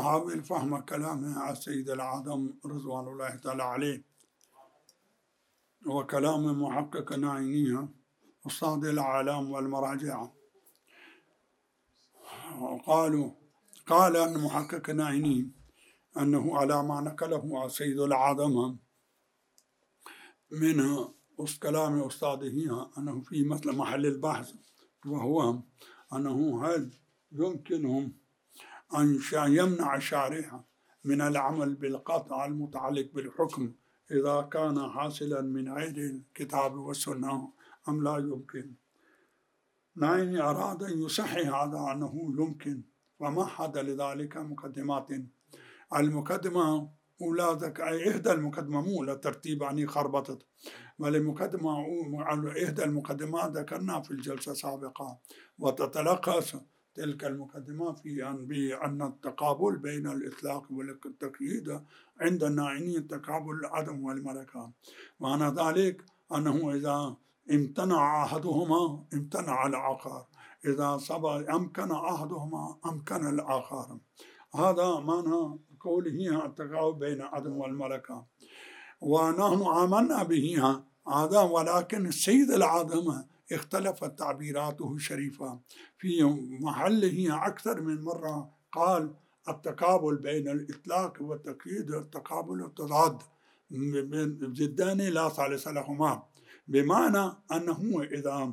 نحاول فهم كلام السيد العظم رضوان الله تعالى عليه وكلام محقق ناعينيها أستاذ الأعلام والمراجع. قال أن محقق ناعيني أنه على ما نقله السيد العظم من كلام أستاذه أنه في مثل محل البحث، وهو أنه هل يمكنهم أن يمنع الشارع من العمل بالقطع المتعلق بالحكم إذا كان حاصلا من غير الكتاب والسنة أم لا يمكن؟ ناعيني أراد أن يصحح هذا أنه يمكن، ومهد لذلك مقدمات. المقدمة أولى إحدى المقدمة مو لترتيب عني خربطت، والمقدمة إحدى المقدمات ذكرنا في الجلسة السابقة، وتتلخص تلك المقدمة في أن التقابل بين الإطلاق والتقييد عند الناعيني تقابل العدم والملكة، معنى ذلك أنه إذا امتنع أحدهما امتنع الآخر، إذا أمكن أحدهما أمكن الآخر. هذا معنى قوله التقابل بين العدم والملكة، ونحن آمنا به هذا. ولكن السيد العظم اختلفت تعبيراته الشريفة في محله أكثر من مرة. قال التقابل بين الإطلاق والتقييد التقابل تضاد ضدان لا ثالث لهما، بمعنى أنه إذا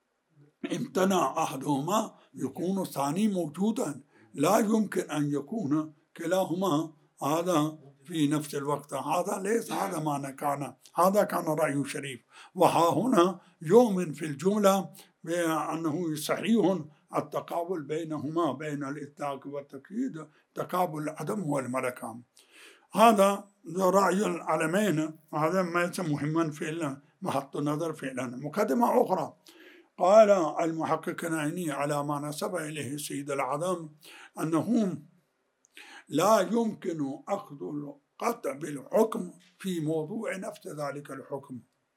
امتنع أحدهما يكون الثاني موجودا، لا يمكن أن يكون كلاهما هذا في نفس الوقت. هذا ليس هذا معنى كان، هذا كان رأي شريف. وها هنا يؤمن في الجملة بأنه صحيح التقابل بينهما بين الإطلاق والتقييد تقابل العدم والملكة. هذا رأي العلمين، هذا ما مهما فعلا محط النظر فعلا. مقدمة أخرى قال المحقق ناعيني على ما نسب إليه السيد العظم أنه لا يمكن أخذ القطع بالحكم في موضوع نفس ذلك الحكم.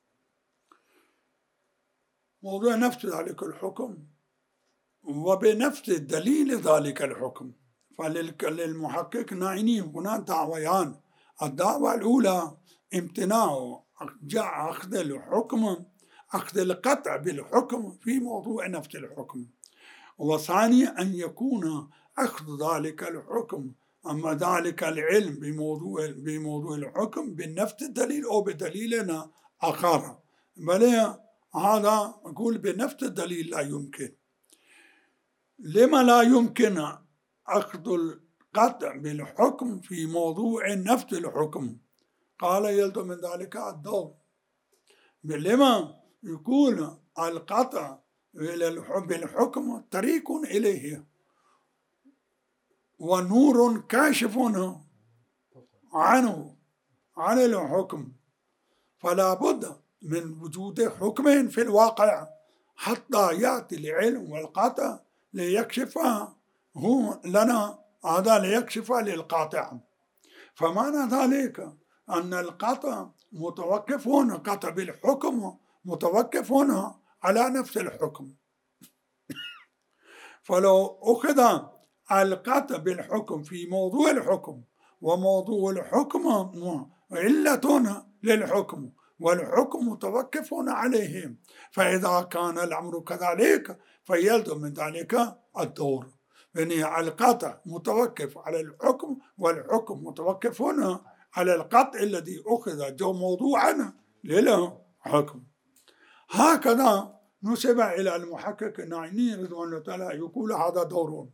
موضوع نفس ذلك الحكم وبنفس دليل ذلك الحكم. فللمحقق ناعيني هنا دعويان. الدعوة الأولى امتناع أخذ الحكم، أخذ القطع بالحكم في موضوع نفس الحكم، وثاني أن يكون أخذ ذلك الحكم أما ذلك العلم بموضوع الحكم بنفس الدليل أو بدليلنا آخر. بل هذا أقول بنفس الدليل لا يمكن. لما لا يمكن أخذ القطع بالحكم في موضوع نفس الحكم؟ قال يلزم من ذلك الدور. لما يكون القطع بالحكم طريق إليه ونور كاشف عنه عن الحكم، فلا بد من وجود حكم في الواقع حتى يأتي العلم والقطع ليكشفه لنا، هذا ليكشف للقاطع. فمعنى ذلك أن القطع متوقف هنا، قطع بالحكم متوقف هنا على نفس الحكم. فلو أخذ القطع بالحكم في موضوع الحكم وموضوع الحكم علة للحكم والحكم متوقف عليه، فإذا كان الأمر كذلك فيلزم من ذلك الدور، يعني القطع متوقف على الحكم والحكم متوقف على القطع الذي أخذ موضوعا للحكم. هكذا نسب إلى المحقق الناعيني رضوان الله تعالى يقول هذا دور.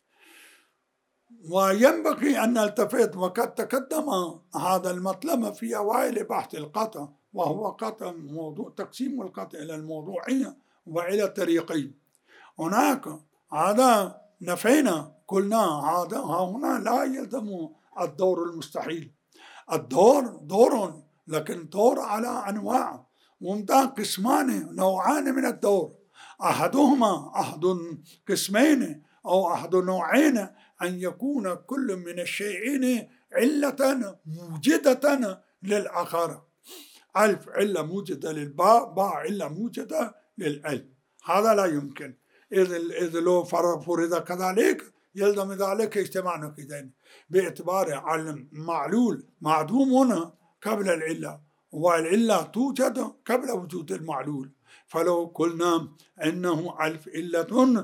وينبغي أن نلتفت، وقد تقدم هذا المطلب في أوائل بحث القطع، وهو قطع موضوع تقسيم القطع إلى الموضوعية وإلى الطريقي. هناك هذا نفينا قلنا هذا هنا لا يلزم الدور المستحيل. الدور دور، لكن دور على أنواع، ومتى قسمان نوعان من الدور، أحدهما أحد قسمين أو أحد نوعين أن يكون كل من الشيئين علة موجدة للآخر. ألف علة موجدة للباء، باء علة موجدة للألف، هذا لا يمكن. إذ لو فرض كذلك يلزم ذلك اجتماع نقيضين باعتبار المعلول معدوم هنا قبل العلة، والعلة توجد قبل وجود المعلول. فلو قلنا إنه ألف علة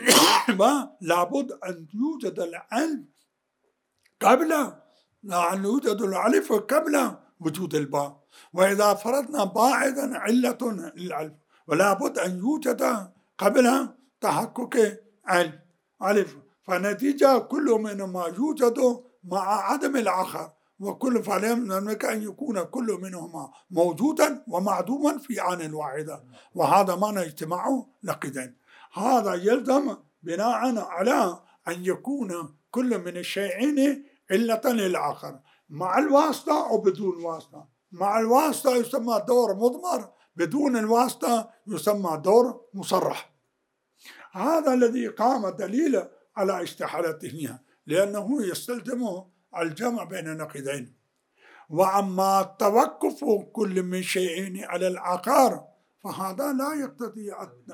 لابد أن يوجد الألف قبل أن يوجد الألف قبل وجود الباء. وإذا فرضنا باء إذن علة للألف، ولا بد أن يوجد قبل تحقق ألف، فنتيجة كل منهما يوجد مع عدم الآخر، وكل فليمكن أن يكون كل منهما موجودا ومعدوما في آن واحدة، وهذا معنى اجتماع نقيضين. هذا يلزم بناء على أن يكون كل من الشيئين علة للآخر، مع الواسطة أو بدون واسطة. مع الواسطة يسمى دور مضمر، بدون الواسطة يسمى دور مصرح. هذا الذي قام دليل على استحالته، لأنه يستلزم الجمع بين النقيضين. وأما توقف كل من شيئين على الآخر فهذا لا يقتضي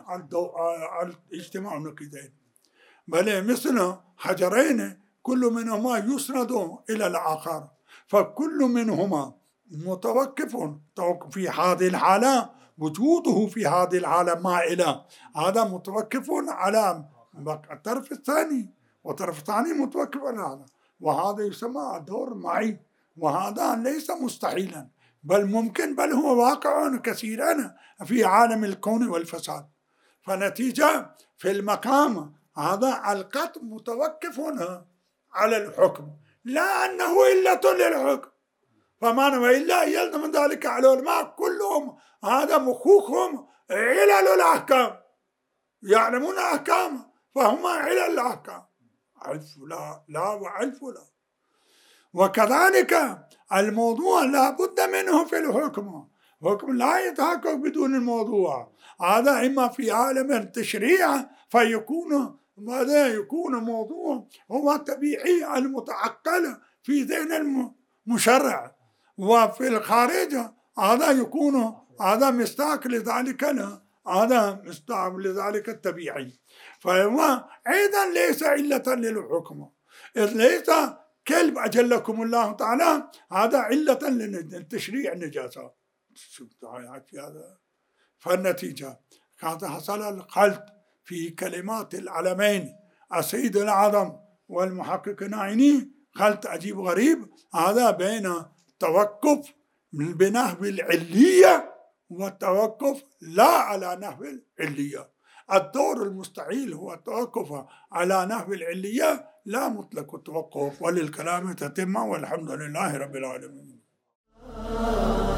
اجتماع النقيضين، بل مثل حجرين كل منهما يسند إلى الآخر، فكل منهما متوقف في هذه الحالة، وجوده في هذه الحالة مائلة، هذا متوقف على الطرف الثاني، والطرف الثاني متوقف على هذا، وهذا يسمى دور معي. وهذا ليس مستحيلا، بل ممكن، بل هو واقع كثيرا في عالم الكون والفساد. فنتيجة في المقام هذا القط متوقف على الحكم، لا أنه علة للحكم. فمعنى وإلا يلزم ذلك على العلماء كلهم هذا مخوخهم علل الأحكام، يعلمون أحكام فهم علل الأحكام، ألف لا وألف لا. وكذلك الموضوع لا بد منه في الحكم، الحكم لا يتحقق بدون الموضوع. هذا إما في عالم التشريع فيكون ماذا يكون موضوع هو الطبيعي المتعقل في ذهن المشرع، وفي الخارج هذا يكون هذا مصداق لذلك، هذا مصداق لذلك الطبيعي. فهو أيضا ليس علة للحكم، إذ ليس كلب أجلكم الله تعالى هذا علة للتشريع النجاسة. فالنتيجة هذا حصل الخلط في كلمات العلمين السيد الأعظم والمحقق الناعيني، خلط عجيب غريب، هذا بين التوقف بنحو العلية والتوقف لا على نحو العلية. الدور المستحيل هو التوقف على نحو العلية، لا مطلق التوقف. وللكلام تتم، والحمد لله رب العالمين.